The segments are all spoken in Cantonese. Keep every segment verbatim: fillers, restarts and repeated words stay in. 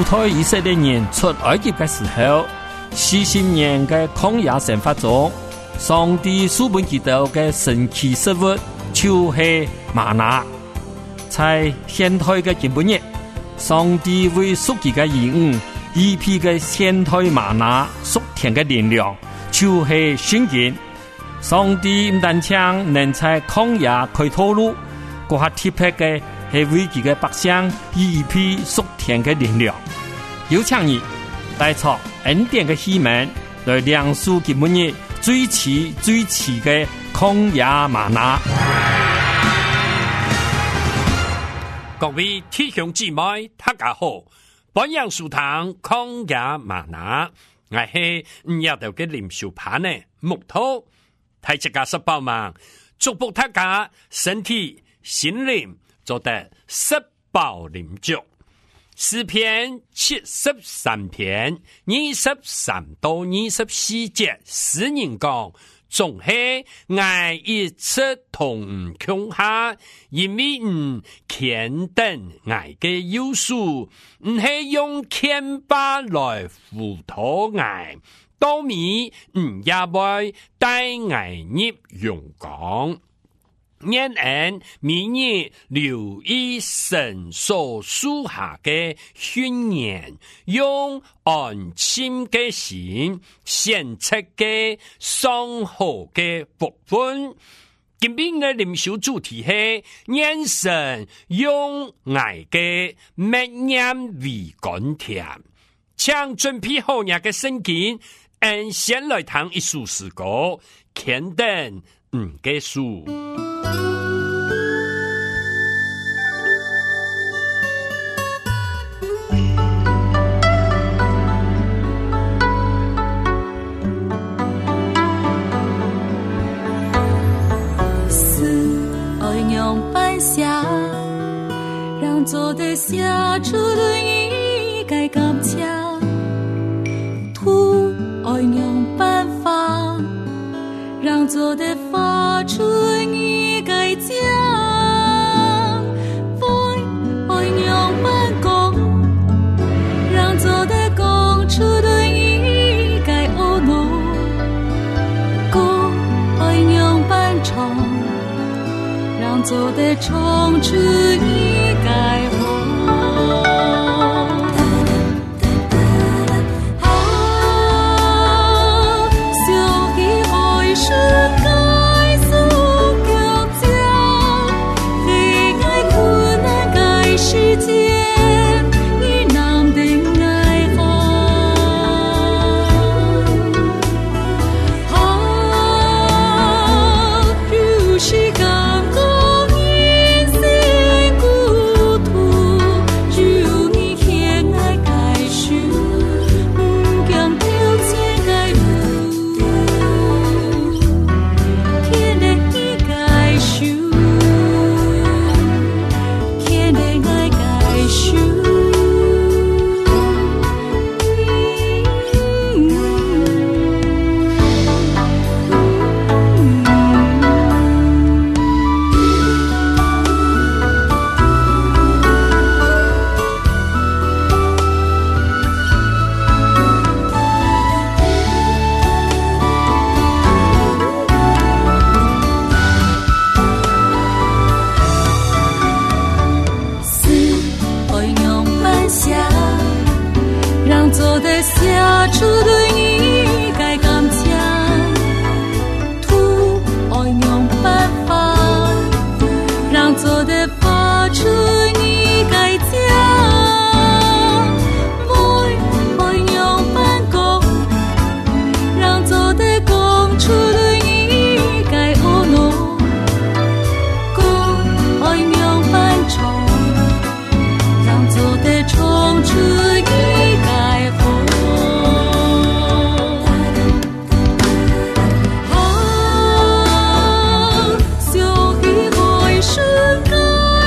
主推以色列人出埃及的时候，四十年的曠野生活中，上帝赐给他們的神奇食物就是嗎哪。在現代的今日，上帝為屬佢嘅兒女預備嘅現代嗎哪屬天嘅力量，就是聖經。上帝唔單止能在曠野開道路，嗰下特別嘅係為佢嘅百姓預備屬天嘅力量。有請你帶出恩典嘅希望，來亮出今日最遲最遲嘅曠野嗎哪。 各位弟兄姊妹，大家好！本樣書堂曠野嗎哪，我係五日頭嘅靈修班呢木頭，睇一家十八萬，祝福大家身體心靈做得十飽靈足。詩篇七十三篇二十三到二十四節，詩人講。總係愛一切同窮下，因為唔肯等愛嘅優數，唔係用謙巴來輔托愛，當面唔也會帶愛入陽光。願人每日留意神所屬下嘅訓言，用安心嘅心獻出嘅上好嘅福分。今天嘅靈修主題係願神用愛嘅默念為甘甜，請準備好日嘅聖經，按先來聽一首詩歌，肯定唔結束。 讓做得下主對你該感謝，土愛用辦法，讓做得發出你該講，風愛用辦公，讓做得公出對你該懊惱，歌愛用辦重，讓做得衝出你該紅。God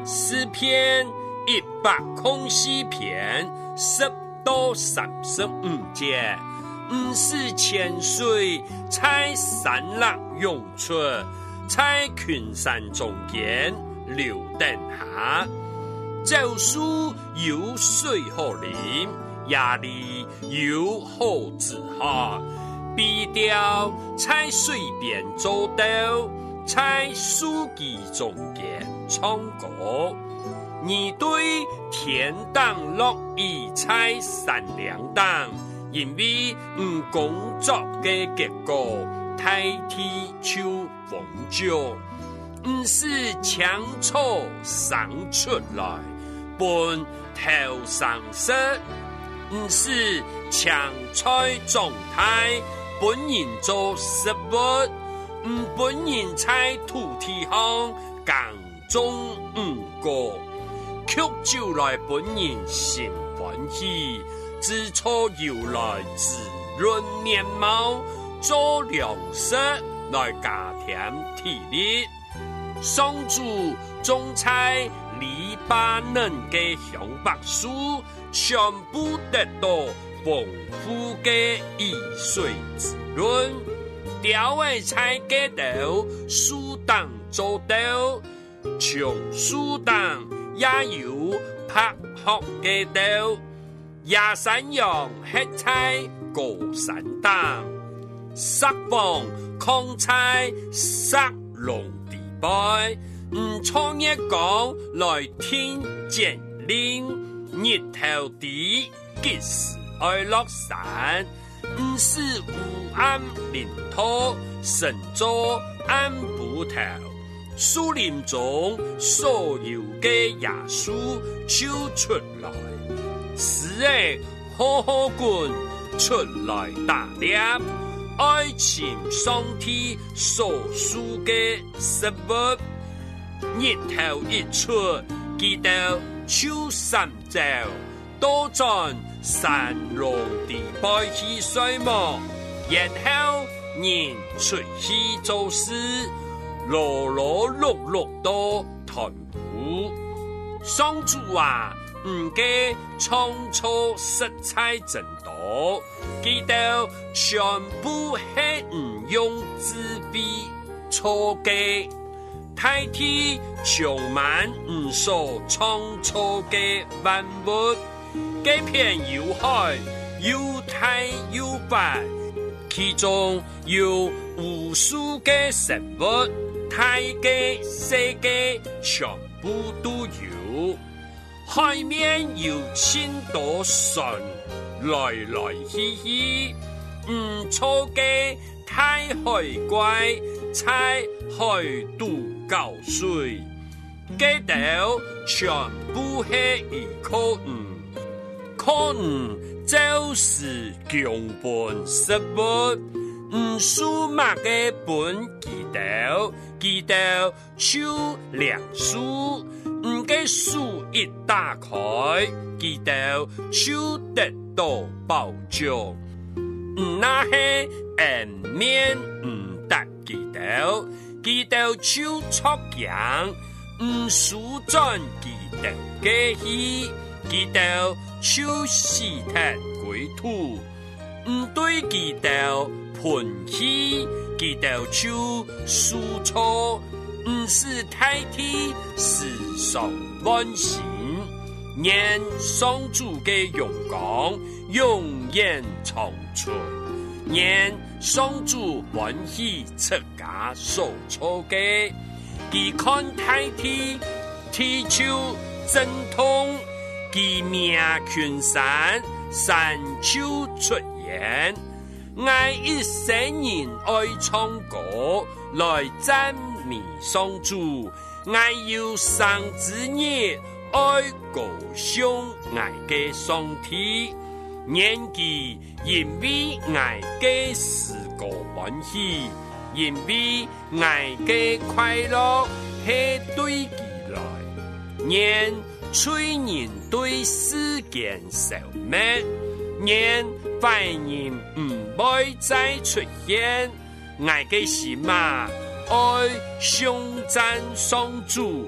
诗篇一百空四篇十到三十五节，五是泉水在山壑涌出，在群山中间流等下，走树有水可啉，夜里有好子喝，必掉在水边走道，在树基中间唱歌。你对天当乐意在善良当，因为唔工作嘅结果，代替就丰足，唔是强错生出来，本头上色，唔是强菜状态，本人做食物，唔本人在土地上耕种唔过。曲就来本人心欢喜，自错由来滋润面貌，做粮食来加添体力。上主种在黎巴嫩嘅香柏树，全部得到丰富嘅雨水滋润。吊位在嘅头树当做到，从树当。也有拍學嘅道，野山羊吃菜過山當，撒放抗菜撒龍地拜，唔錯嘢講來天見令，日頭地結時愛落山，唔是烏暗林土，神作暗布頭。樹林中所有嘅野樹就出來，是誒好好滾出來打獵，愛情上天所屬嘅食物，日頭一出，記得秋三朝，多盡山龍地拜去水幕，然後人出去做事。羅羅碌碌都團糊，上主啊，唔嘅創造食材真多，記得全部係唔用紙筆錯嘅，代替充滿唔所創造嘅萬物，嘅片有海有大有白，其中有無數嘅生物。大嘅世界全部都有，海面有千多船來來去去，唔錯嘅大海怪在海度搞水，嘅度全部係一個五，可能就是強本食物，唔數碼嘅本記得。記得手兩樹，唔嘅樹一打開，記得手得到保障。唔那係顏面唔得記得，記得手撮樣，唔樹盡記得嘅戲，記得手洗脫歸土，唔對記得盆氣。記得就輸錯，唔是代替世上萬行，願上主嘅榮光永遠長存，願上主歡喜出家所錯嘅，佢看代替地球陣痛，佢命群山山丘出現。愛一生人愛唱歌來讚美上主，愛有生之日愛高雄愛嘅上帝，年紀因為愛嘅事個歡喜，因為愛嘅快樂係對佢來，年催人對世間消滅，年壞人唔會再出現，愛嘅是嘛？愛上讚上主，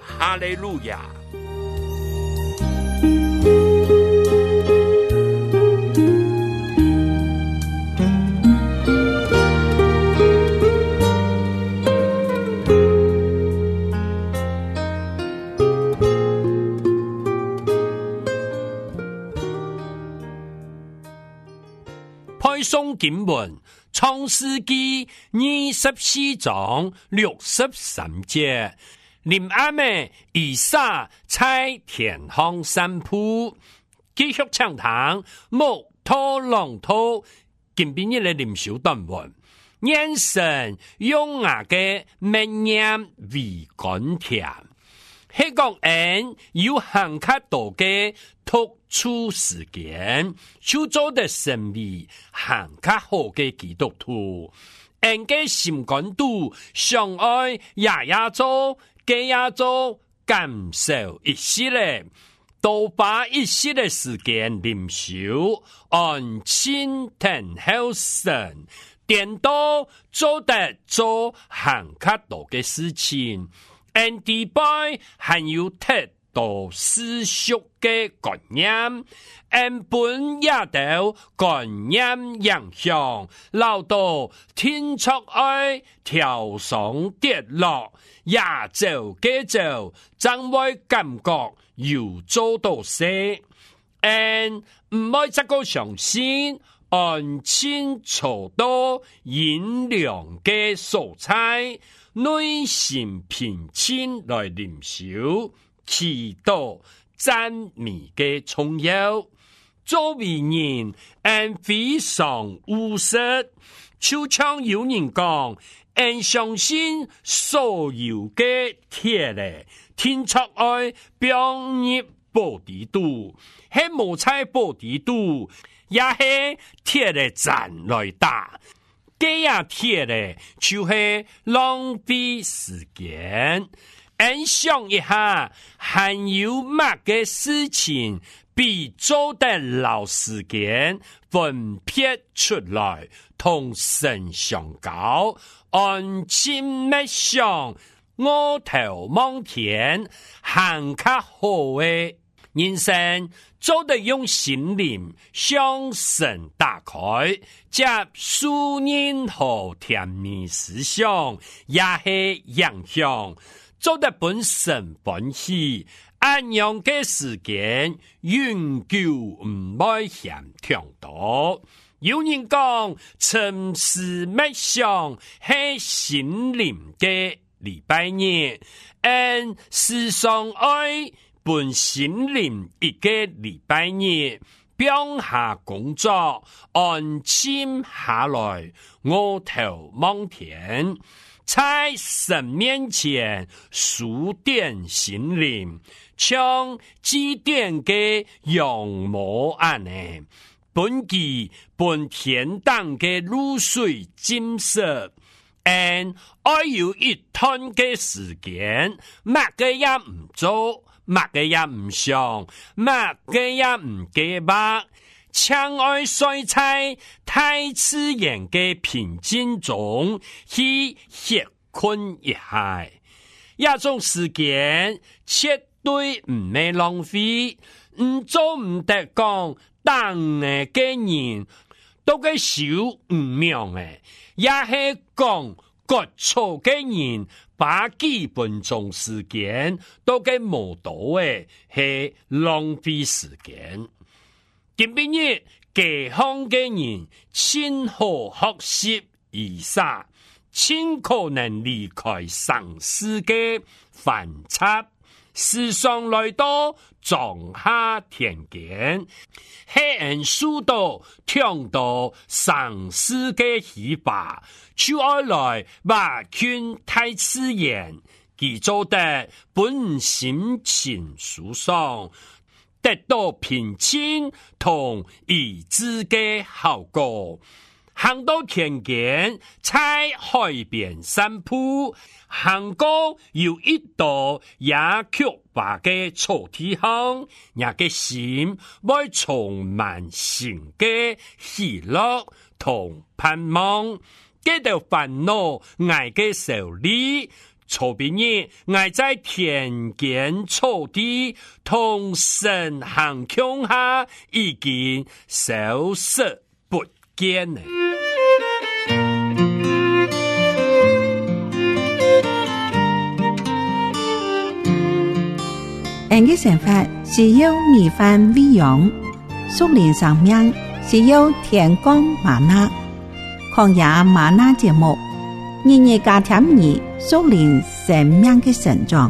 哈利路亚。配诵經文，創世記二十四章六十三節，臨暗嘅以撒在田旁散步，繼續暢談木頭龍頭，今邊日嘅靈修短文，眼神用牙嘅明眼為甘甜，係講人有行較多嘅突出時間，就做得神秘行較好嘅基督徒，人嘅心肝度相愛也也做，嘅也做，感受一些咧，多把一些嘅時間靈修，安靜等候神，點到做得做行較多嘅事情，人哋拜還有特到世俗嘅觀念，原本也到觀念影響，老到天出愛跳上跌落，也走嘅走，將會感覺要做到些，人唔可以則個相信，安親坐到陰涼嘅素材，內心平靜來靈修。祈禱讚美嘅重要，作為人，人非常務實，就像有人講，人相信所有嘅鐵咧，天出愛表入寶地度，喺無彩寶地度，也係鐵咧賺來打，嘅呀鐵咧就係浪費時間。人想一下，還有乜嘅事情比做得老時間分別出來，同神相交，安靜默想，我頭望天，行較好嘅人生，做得用心靈向神打開，接數年後甜蜜思想，也係影響。做得本身歡喜，安樣嘅時間永久唔會嫌長多。有人講，沉思默想係心靈嘅禮拜日，按時常愛本心靈一個禮拜日，表下工作安靜下來，我頭望天。在神面前數點心靈，像祭奠嘅羊毛安呢，本記本天當嘅露水浸濕，但愛有一段嘅時間，乜嘅也唔做，乜嘅也唔想，乜嘅也唔記吧。相愛衰在太自然嘅平靜中去歇困一下，一種時間絕對唔係浪費，唔做唔得講，當嘅人都嘅少唔妙嘅，也係講各錯嘅人把基本種時間都嘅冇到嘅，係浪費時間。今邊日街坊嘅人先好學習以撒，先可能離開上世嘅反差，時常來到種下田間，黑人數到聽到上世嘅喜吧，就愛來把勸太自然，佢做得本心情舒爽，得到平靜同意志嘅效果，行到田間，在海邊散步，行過有一道也曲拔嘅草地上，也嘅心會充滿新嘅喜樂同盼望，這條煩惱挨嘅手裏， 初毕业，我在田间草地同神行腔下，已經消失不見了。 人嘅想法是要米飯餵養，屬靈生命是要天光嗎哪。曠野嗎哪節目，日日加添你屬靈生命嘅成長。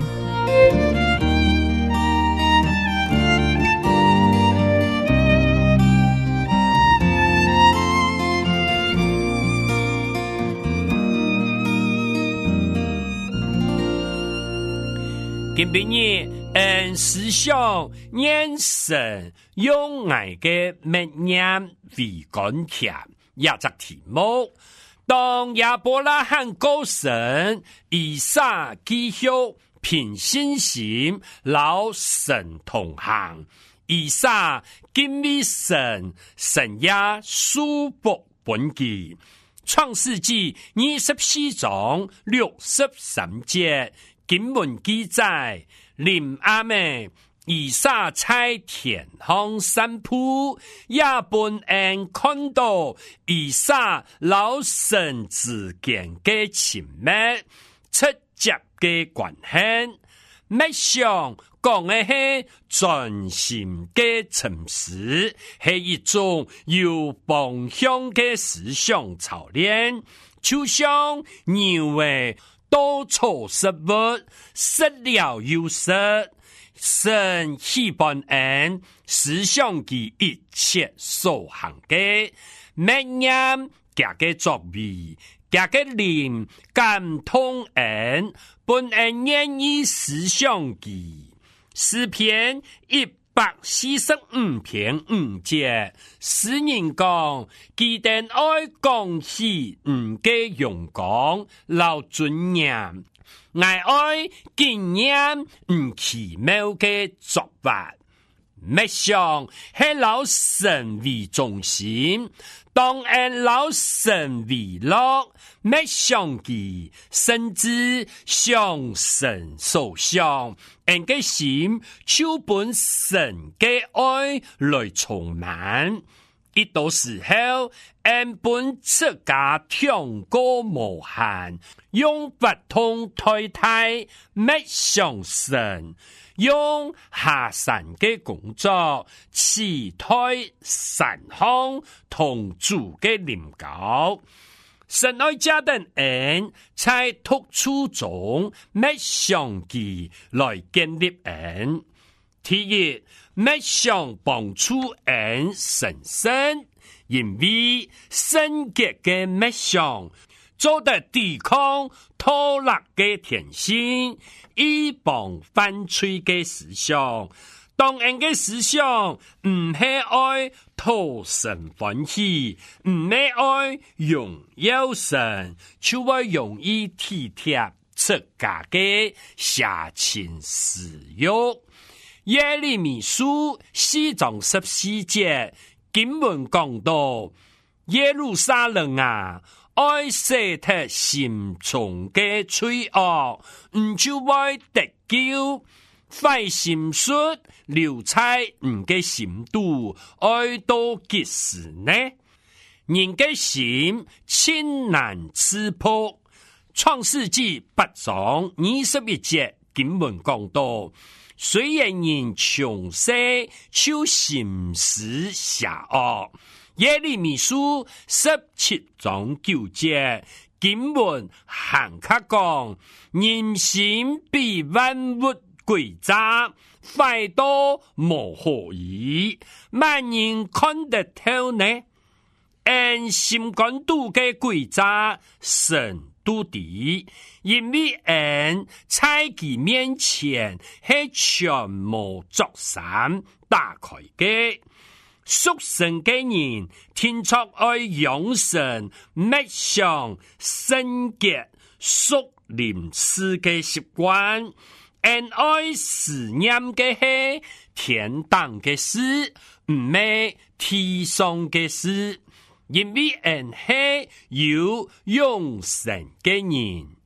今晡日，按思想眼神用愛嘅默念為觀點，也則題目。當亞伯拉罕過身，以撒繼續憑信心老神同行，以撒敬畏神，神也賜福本己。創世紀二十四章六十三節。經文記載，臨暗暝，以撒在田旁散步，亞伯恩看到以撒老神之間嘅親密直接嘅關係，沒想講嘅係專心嘅沉思，係一種有方向嘅思想操練，就像牛嘅多錯失物，失了又失，神希望人思想其一切所行嘅，默念家嘅作為，家嘅靈感通人，本人願意思想其。詩篇一百四十五篇五節，詩人講，記得愛講起唔嘅榮光，老尊嚴，愛愛經驗唔奇妙嘅作法，沒想係老神為中心，當然老神為樂，沒想其甚至向神所想，人嘅心就本神嘅愛來充滿。一到時候，人本自家聽過無限，用不同代替沒想神，用下山嘅工作，期待神康同主嘅臨高。神愛家的人在突出中沒想其來建立人。第一，沒想幫助人神聖，因為聖潔嘅沒想做得抵抗拖勒嘅天性，以幫犯罪嘅思想。當人嘅思想唔係愛討神歡喜，唔係愛榮耀神，就會容易體貼自家嘅下情私欲。耶利米書四章十四節經文講到，耶路撒冷啊，愛捨脫心中嘅罪惡，唔就會得救。壞心術留在唔嘅心度，愛到幾時呢？人嘅心千難刺破。創世紀八章二十一節經文講到，雖然人從細就心思邪惡。耶利米書十七章九節經文行卡講，人心比萬物詭詐，壞到無可疑，萬人看得透呢？按心肝度嘅詭詐，神都知，因為人在其面前係全無作散打開嘅。屬神嘅人天作愛養神，滅上聖潔屬靈事嘅習慣。人愛思念嘅係天堂嘅事，唔係地上嘅事，因為人係有用神嘅人。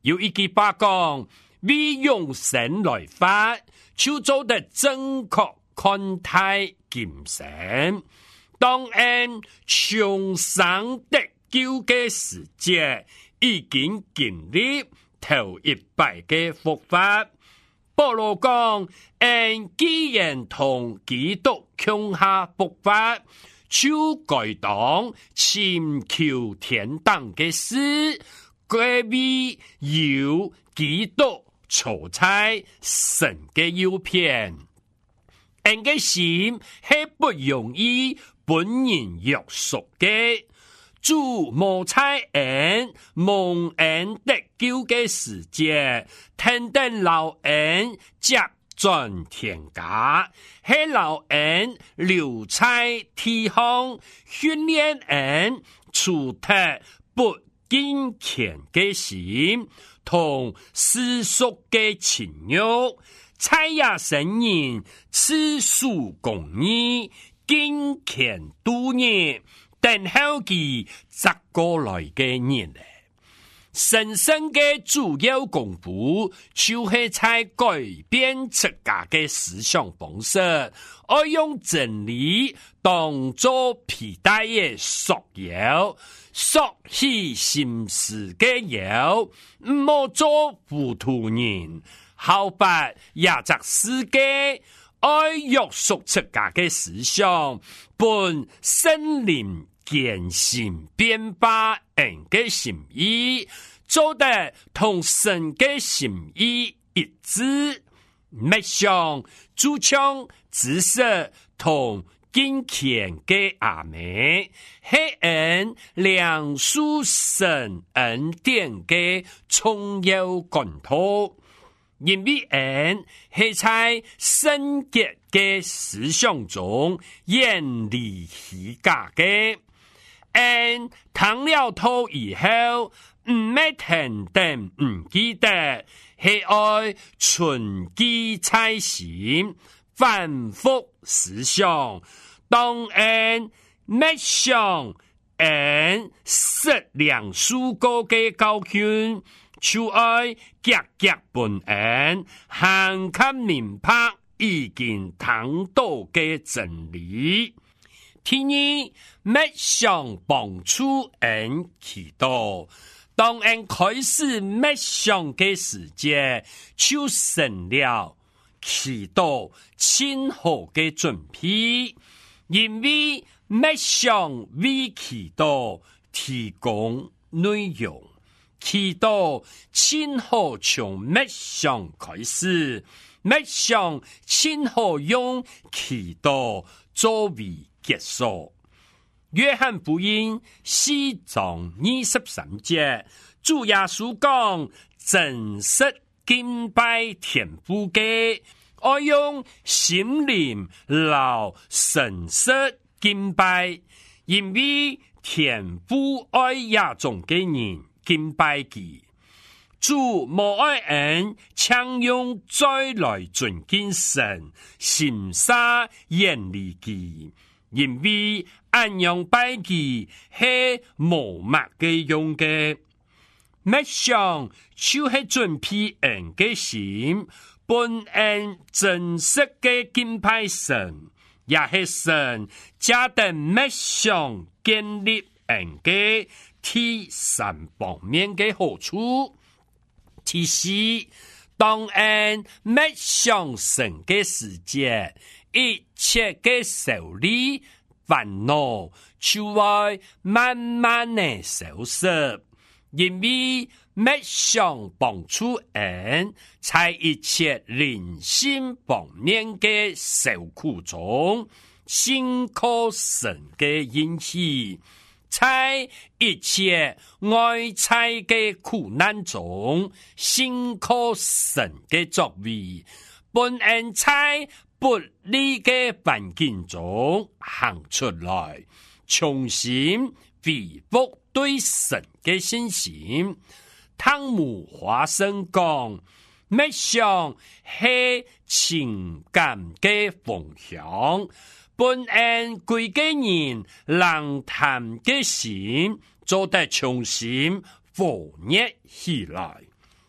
有一句话讲，为用神来发，就做得正确看待今生。當然重生得救嘅時節，已經經歷頭一拜嘅復活。保羅講，人既然同基督共下復活，就該當尋求天堂嘅事，歸為有基督坐在神嘅右邊。人嘅心係不容易本人約束嘅，主無差人蒙恩得救嘅時節，天等老人接轉天家，係老人留在地方訓練人處得不敬虔嘅心，同世俗嘅情欲，才也神人次數公義。敬虔度日，等候其執過來嘅日咧。神聖嘅主要功夫，就是在改變自家嘅思想方式，而用真理當作皮帶嘅束腰，束起心思嘅腰，唔好做糊塗人，後白也則世界。愛約束自家嘅思想，本聖靈堅信變化人嘅心意，做得同神嘅心意一致。默想主唱知識同敬虔嘅阿妹，係人兩屬神恩典嘅重要管道。因為人係在聖潔嘅思想中遠離虛假嘅，人聽了道以後唔咩停定唔記得，係愛存記在心，反覆思想。當人默想人識兩屬過嘅教訓，就愛格格本恩，行給明白已經聽到嘅真理。第二，默想幫助人祈禱。當人開始默想嘅時節，就成了祈禱親好嘅準備，因為默想為祈禱提供內容。祈禱親好從默想開始，默想親好用祈禱作為結束。約翰福音四章二十三節，主耶穌講：真實敬拜天父嘅，我用心靈勞神實敬拜，因為天父愛亞種嘅人。敬拜佢，主無愛人強用再來尊敬神，心沙遠離佢，因為按樣拜佢係無物嘅用嘅。默想就係準備人嘅心，本人真實嘅敬拜神，也係神加定默想建立人嘅。第三方面嘅好處，其四，當人默想神嘅時節，一切嘅受理煩惱就會慢慢嘅消失，因為默想幫助人，在一切靈性方面嘅受苦中，信靠神嘅應許。在一切外在嘅苦難中，信靠神嘅作為，本人在不利嘅環境中行出來，重新恢復對神嘅信心。湯姆華生講，默想係情感嘅方向。本人歸嘅人，冷淡嘅心，做得重新火熱起來。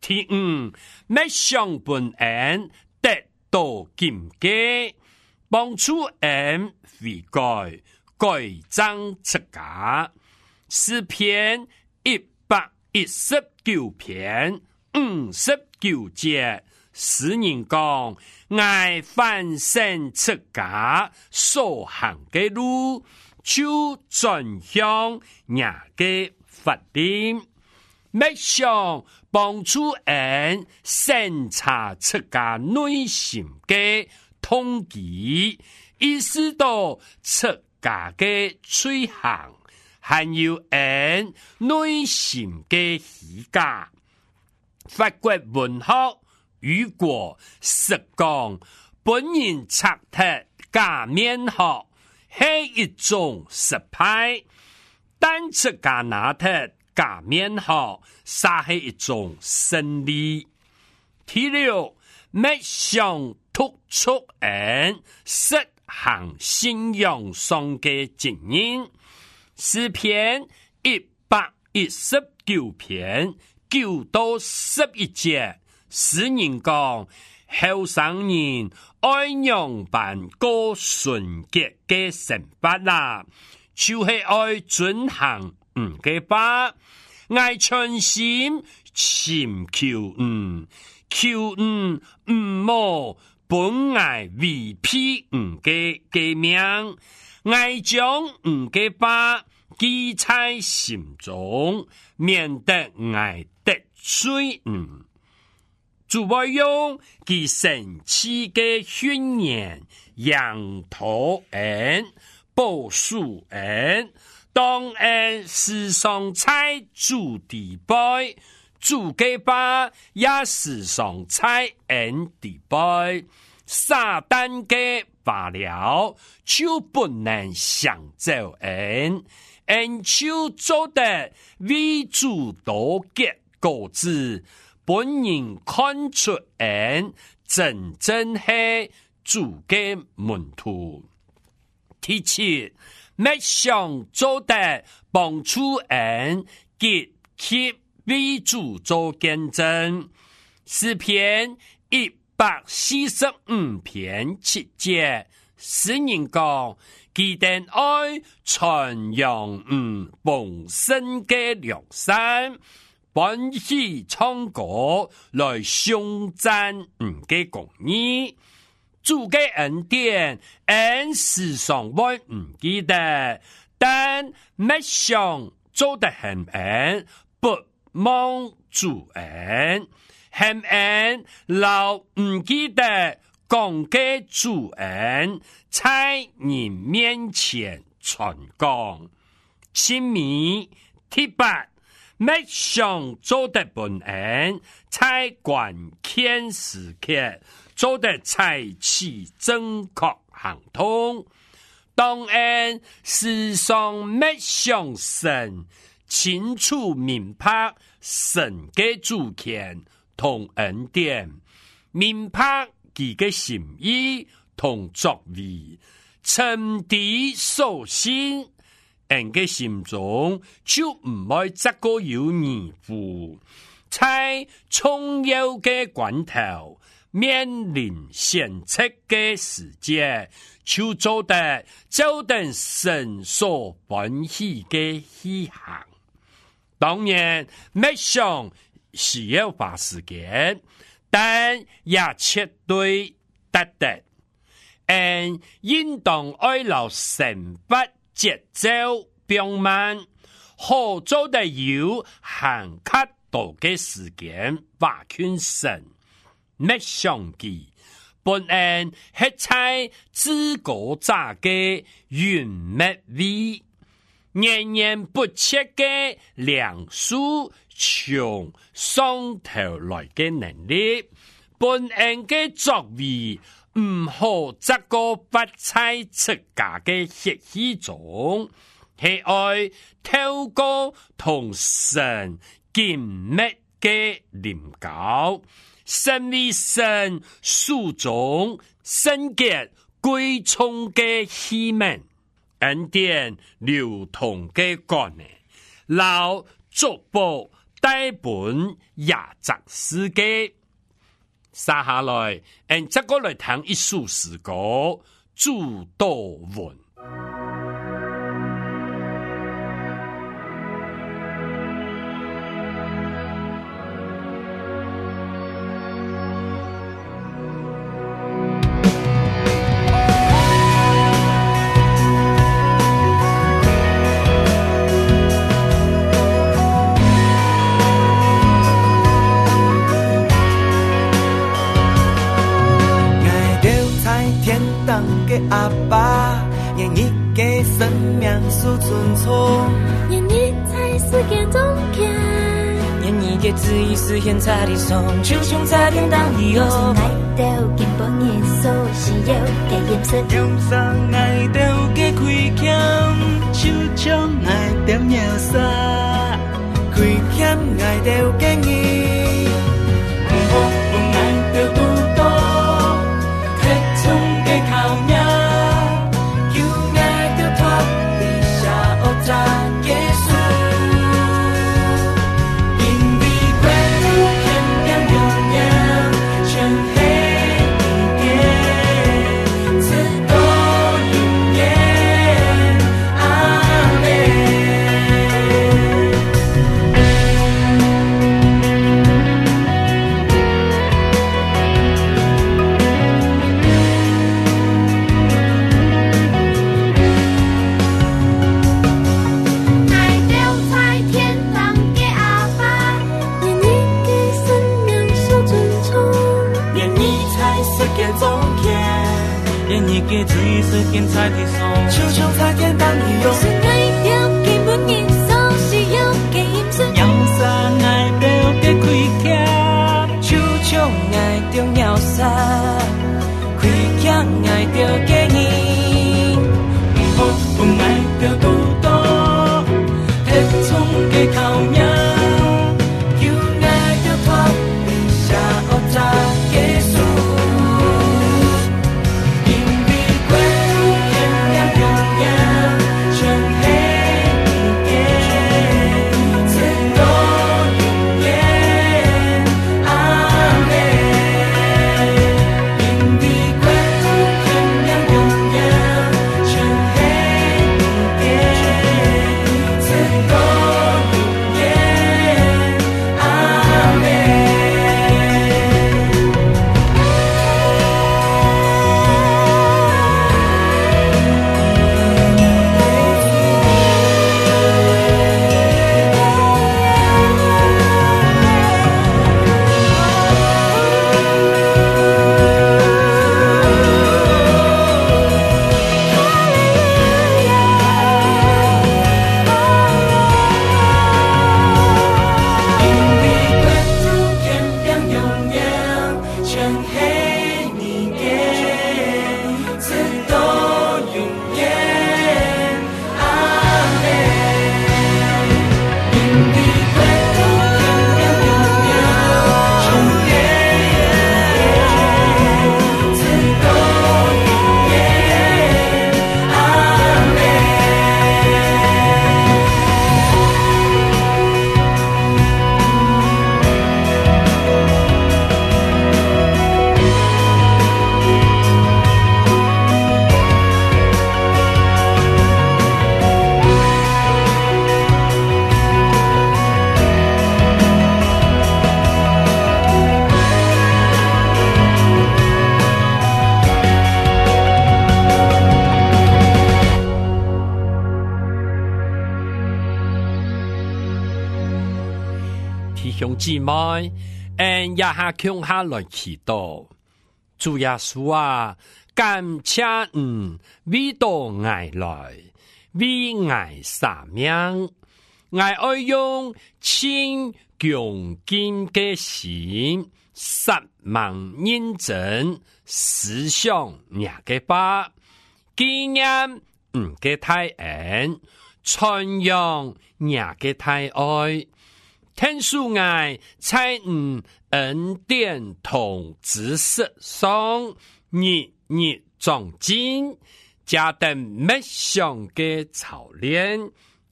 第五，要想本恩得到禁戒，帮助恩悔改，改正自家。诗篇一百一十九篇五十九节，诗人讲：爱反省自家所行的路，就轉向人嘅法典。要想幫助人審查自家內心嘅動機，意識到自家嘅罪行，還有人內心嘅虛假。法國文學如果實講本人拆脫假面學係一種失敗，但自家拿脫假面學煞係一種勝利。第六，要想突出人實行信仰上嘅經驗。詩篇一百一十九篇九到十一節，詩人講：後生人愛樣辦過純潔嘅神法啦，就是愛遵行唔嘅法，愛全心尋求唔求唔唔冇本愛為屁唔嘅嘅命，愛將唔嘅法記在心中，免得愛得罪唔。主要用其神奇嘅訓言，養土人、保樹人，當人時常在主地背，主嘅巴也時常在人地背，撒旦嘅罷了就不能想走人，人就做得為主多結果子。本人看出人真正係主嘅門徒。第七，要想做得幫助人結協為主做見證。詩篇一百四十五篇七節，詩人講：記得愛傳揚唔豐盛嘅良善，本起唱歌來頌讚唔嘅公義，主嘅恩典，人時常會唔記得，但要想做得很恩，不忘主恩，很恩留唔記得講嘅主恩，在人面前傳講。清明第八，要想做得本恩，在關鍵時刻做得才起正確行通。當然時常要想神清楚明白神嘅主權同恩典，明白佢嘅心意同作為，沉澱所信。人嘅心中就唔會再個有疑惑，在重要嘅關頭面臨選擇嘅時節，就做得就等神所歡喜嘅事行。當然，要想需要花時間，但也絕對得得。人應當愛留神法節奏變慢，好做得有行較多嘅時間把圈神，要想記本人係在自個咋嘅完美味，念念不切嘅良數從上頭來嘅能力，本人嘅作為唔好這個不在自家嘅血氣中，係愛透過同神緊密嘅聯交，成為神手中聖潔貴重嘅器皿，恩典流通嘅幹呢，留祝福带本亚杂世界。接下来，俺这个来听一首诗歌《朱多文》。 阿爸，愿你给生命树存从， 愿你在世间中看， 愿你给旨意实现在地上，就像在天堂里哦。 爱到根本耶稣是有嘅颜色， 用上爱到嘅开腔，就像爱到秒杀，开腔爱到嘅你，唔好不爱到多多，太重嘅靠命。嘅最是见在地上，就像在天堂里有。 是爱到根本耶稣是有嘅颜色， 让山爱到嘅开腔，就像爱到秒杀，开腔爱到嘅你，唔好不爱到多多，太重嘅靠命，要爱到脱离下恶渣耶稣。 兄姊妹，俺也下向下来祈祷，主耶稣啊，感谢你为到爱来，为爱撒命，爱爱用亲恭敬的心，十万认真思想你嘅吧，纪念你嘅大恩，传扬你嘅大爱。天主爱在你恩典同知识上日日长进，加等默想嘅操练，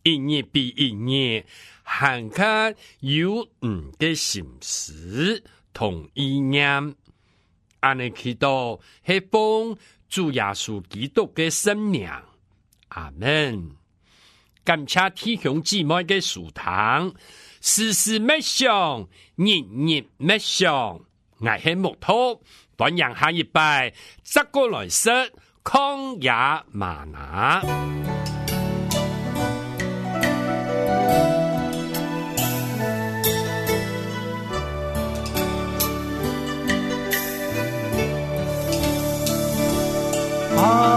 一日比一日，更加有唔嘅心思同意念。安尼祈禱係奉主耶穌基督嘅聖名，阿門。感謝弟兄姊妹嘅收聽，時時默想，日日默想，我係木頭，歡迎下一拜，則過來說曠野嗎哪。 阿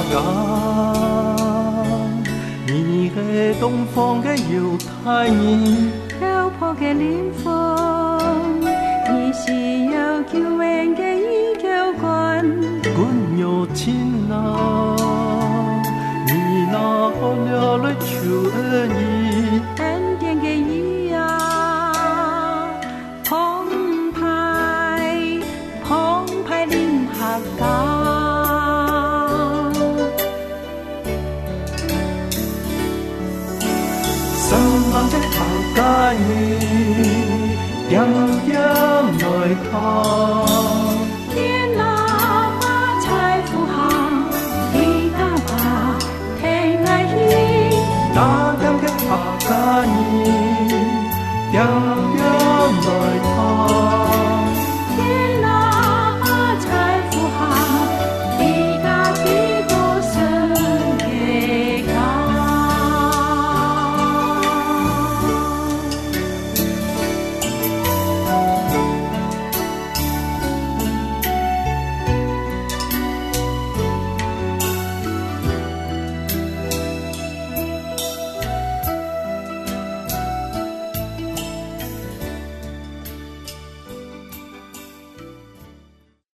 爸，你係東方嘅猶太人， 漂泊嘅靈魂，你是有救恩嘅依靠君。 君有情啊，你那可了來求恩義， 恩典嘅義啊，澎湃澎湃臨下家。 神的頭家兒，點點來他。